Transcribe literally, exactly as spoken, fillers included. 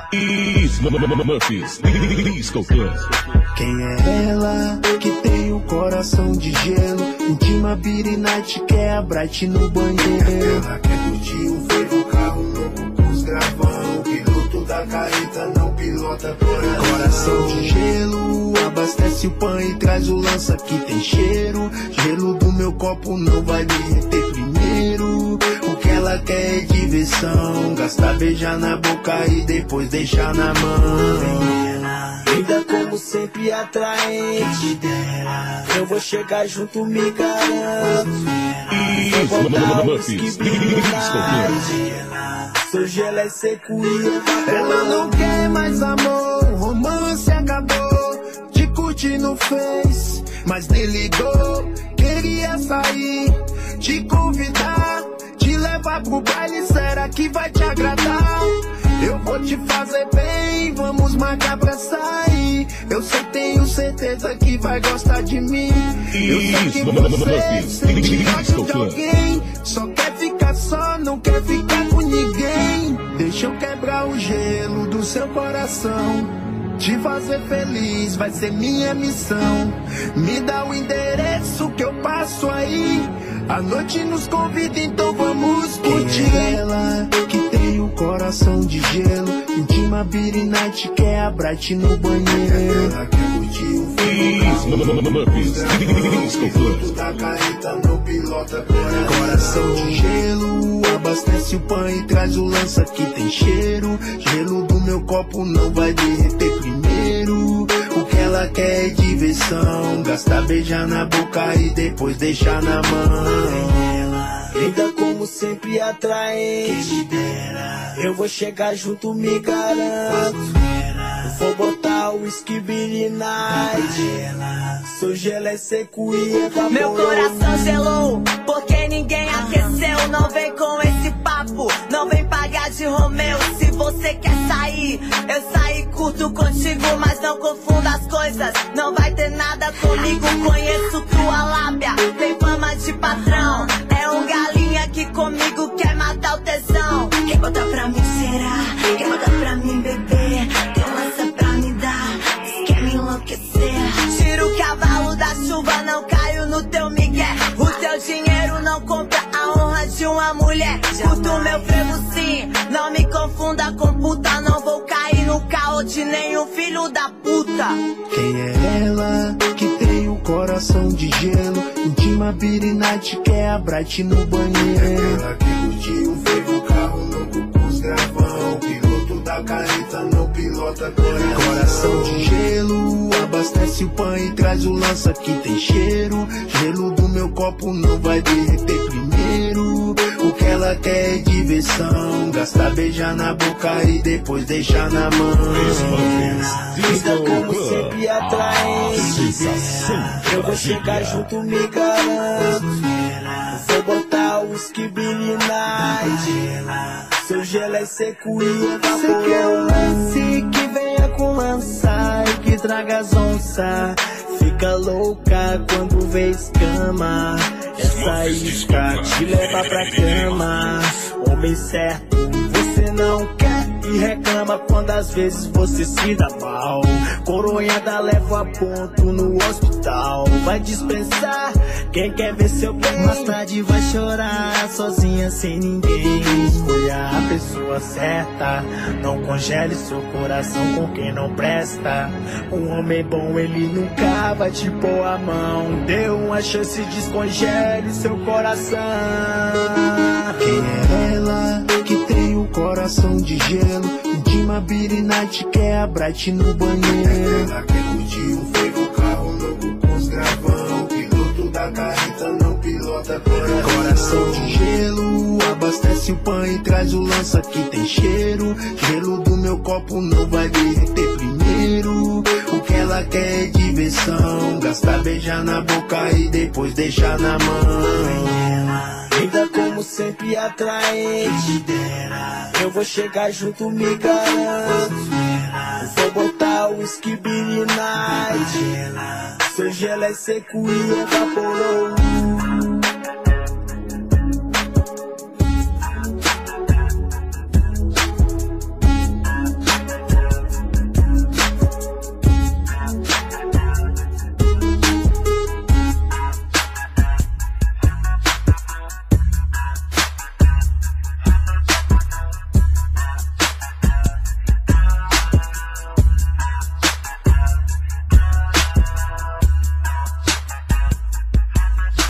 Murphys, Disco Club. Quem é ela que tem o coração de gelo? Intima Beat Night, quer a Bright no banheiro. Ela quer curtir um frevo, carro novo com os gravão. O piloto da carreta não pilota coração. Coração de gelo, abastece o pão e traz o lança que tem cheiro. Gelo do meu copo não vai derreter primeiro. O que ela quer é diversão, gastar, beijar na boca e depois deixar na mão. Linda como sempre atraente, eu vou chegar junto, me garanto. Vou botar o whisky seu gelo é seco e evaporado. Ela não quer mais amor, o romance acabou. Te curti no Face, mas nem ligou. Queria sair, te convidar, te levar pro baile, será que vai te agradar? Eu vou te fazer bem, vamos marcar pra sair. Eu só tenho certeza que vai gostar de mim. Eu sei que você sente ódio de alguém, só quer ficar só, não quer ficar com ninguém. Deixa eu quebrar o gelo do seu coração, te fazer feliz vai ser minha missão. Me dá o endereço que eu passo aí. A noite nos convida, então vamos curtir. Quem é ela que tem o coração de gelo? Intima Beat Night, quer a Bright no banheiro. Ela quer curtir um frevo, Murphys, Disco Club. piloto da carreta não pilota coração. Coração de gelo, abastece o pão e traz o lança que tem cheiro. Gelo do meu copo não vai derreter primeiro. O que ela quer é diversão, gastar, beijar na boca e depois deixar na mão. Linda como sempre atraente, eu vou chegar junto, me garanto. Vou botar o whisky Beat Night, seu gelo é seco e evaporado. Meu coração gelou, porque ninguém aqueceu. Não vem com esse papo, não vem pagar de Romeu. Se você quer sair, eu saí curto contigo, mas não confunda as coisas, não vai ter nada comigo. Conheço tua lábia, tem fama de patrão. É um galinha que comigo quer matar o tesão. Quer botar pra mim será, quer botar pra mim beber, tem lança pra me dar, quer me enlouquecer. Tira o cavalo da chuva, não caio no teu migué. O teu dinheiro não compra a honra de uma mulher. Curto meu frevo sim, não me confunda com puta. Não vou cair no caô de nenhum filho da puta. Quem é ela que tem o coração de gelo? Intima Beat Night, quer a Bright no banheiro. Ela quer curtir um frevo, carro novo com os gravão. O piloto da carreta não pilota coração. Coração de gelo, abastece o pão e traz o lança que tem cheiro. Gelo do meu copo não vai derreter primeiro. O que ela quer é diversão, gastar, beijar na boca e depois deixar na mão. Linda como sempre atraente, eu vou chegar junto, me garanto. Vou botar o whisky Beat Night, seu gelo é seco e evaporado. Você quer um lance que venha com lança e que traga as onça. Fica louca quando vê escama, essa isca te leva pra cama. Homem certo, você não quer e reclama quando às vezes você se dá mal. Coronhada leva a ponto no hospital, vai dispensar quem quer ver seu bem. Mais tarde vai chorar sozinha sem ninguém. Escolha a pessoa certa, não congele seu coração com quem não presta. Um homem bom ele nunca vai te pôr a mão. Dê uma chance, descongele seu coração. Quem é ela que tem o coração de gelo? Intima Beat Night, quer a Bright no banheiro. Ela quer curtir um frevo, carro novo com os gravão. O piloto da carreta não pilota coração. Coração de gelo, abastece o pão e traz o lança que tem cheiro. Gelo do meu copo não vai derreter primeiro. O que ela quer é diversão, gastar, beijar na boca e depois deixar na mão. Linda como sempre atraente, eu vou chegar junto, me garanto. Vou botar o whisky Beat Night, seu gelo é seco e evaporou.